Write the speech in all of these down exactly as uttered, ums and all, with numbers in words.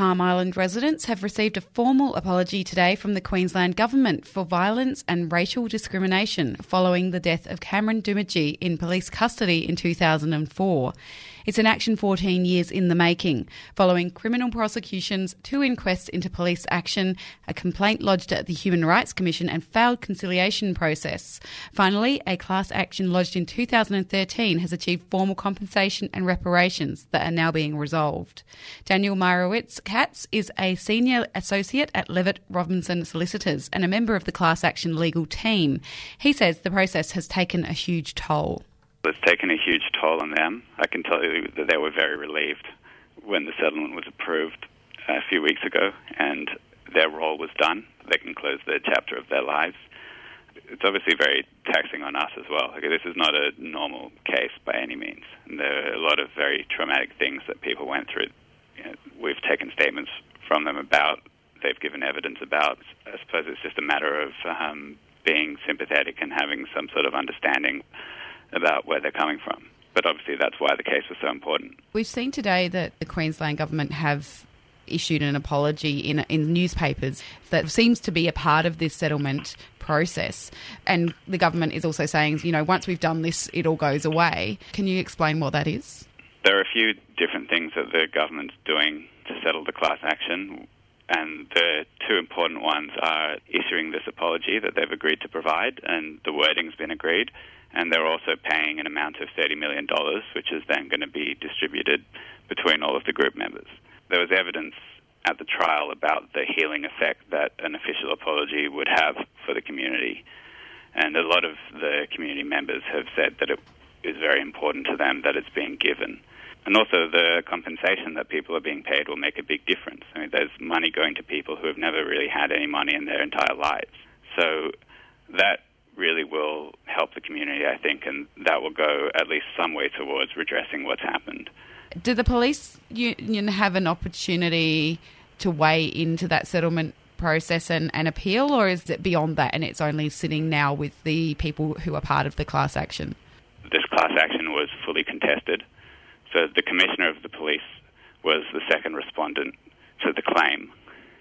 Palm Island residents have received a formal apology today from the Queensland Government for violence and racial discrimination following the death of Cameron Doomadgee in police custody in two thousand four. It's an action fourteen years in the making, following criminal prosecutions, two inquests into police action, a complaint lodged at the Human Rights Commission and failed conciliation process. Finally, a class action lodged in two thousand thirteen has achieved formal compensation and reparations that are now being resolved. Daniel Meyerowitz-Katz is a senior associate at Levitt Robinson Solicitors and a member of the class action legal team. He says the process has taken a huge toll. It's taken a huge toll on them. I can tell you that they were very relieved when the settlement was approved a few weeks ago and their role was done. They can close their chapter of their lives. It's obviously very taxing on us as well. Okay, this is not a normal case by any means. And there are a lot of very traumatic things that people went through. You know, we've taken statements from them about, they've given evidence about. I suppose it's just a matter of um, being sympathetic and having some sort of understanding about where they're coming from. But obviously that's why the case was so important. We've seen today that the Queensland Government have issued an apology in in newspapers that seems to be a part of this settlement process. And the government is also saying, you know, once we've done this, it all goes away. Can you explain what that is? There are a few different things that the government's doing to settle the class action. And the two important ones are issuing this apology that they've agreed to provide, and the wording's been agreed. And they're also paying an amount of thirty million dollars, which is then going to be distributed between all of the group members. There was evidence at the trial about the healing effect that an official apology would have for the community. And a lot of the community members have said that it is very important to them that it's being given. And also the compensation that people are being paid will make a big difference. I mean, there's money going to people who have never really had any money in their entire lives. So that really will help the community, I think, and that will go at least some way towards redressing what's happened. Do the police union have an opportunity to weigh into that settlement process and, and appeal, or is it beyond that and it's only sitting now with the people who are part of the class action? This class action was fully contested. So the Commissioner of the Police was the second respondent to the claim.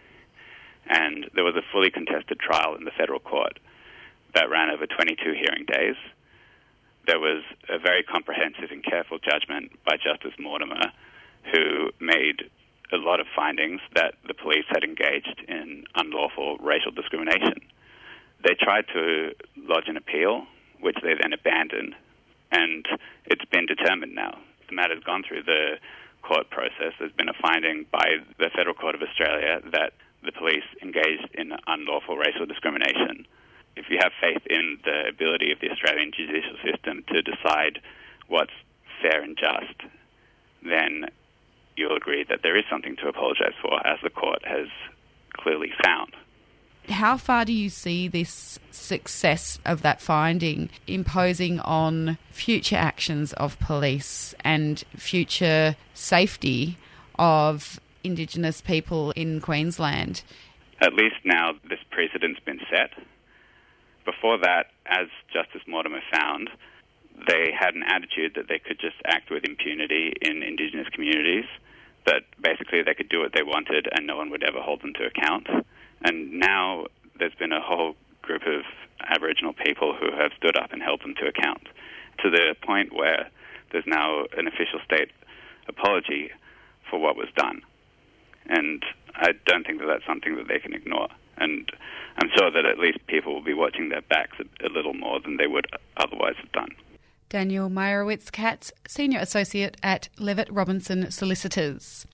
And there was a fully contested trial in the federal court that ran over twenty-two hearing days. There was a very comprehensive and careful judgment by Justice Mortimer, who made a lot of findings that the police had engaged in unlawful racial discrimination. They tried to lodge an appeal, which they then abandoned, and it's been determined now. The matter's gone through the court process. There's been a finding by the Federal Court of Australia that the police engaged in unlawful racial discrimination. If you have faith in the ability of the Australian judicial system to decide what's fair and just, then you'll agree that there is something to apologise for, as the court has clearly found. How far do you see this success of that finding imposing on future actions of police and future safety of Indigenous people in Queensland? At least now this precedent's been set. Before that, as Justice Mortimer found, they had an attitude that they could just act with impunity in Indigenous communities, that basically they could do what they wanted and no one would ever hold them to account. And now there's been a whole group of Aboriginal people who have stood up and held them to account, to the point where there's now an official state apology for what was done. And I don't think that that's something that they can ignore. And I'm sure that at least people will be watching their backs a, a little more than they would otherwise have done. Daniel Meyerowitz-Katz, Senior Associate at Levitt Robinson Solicitors.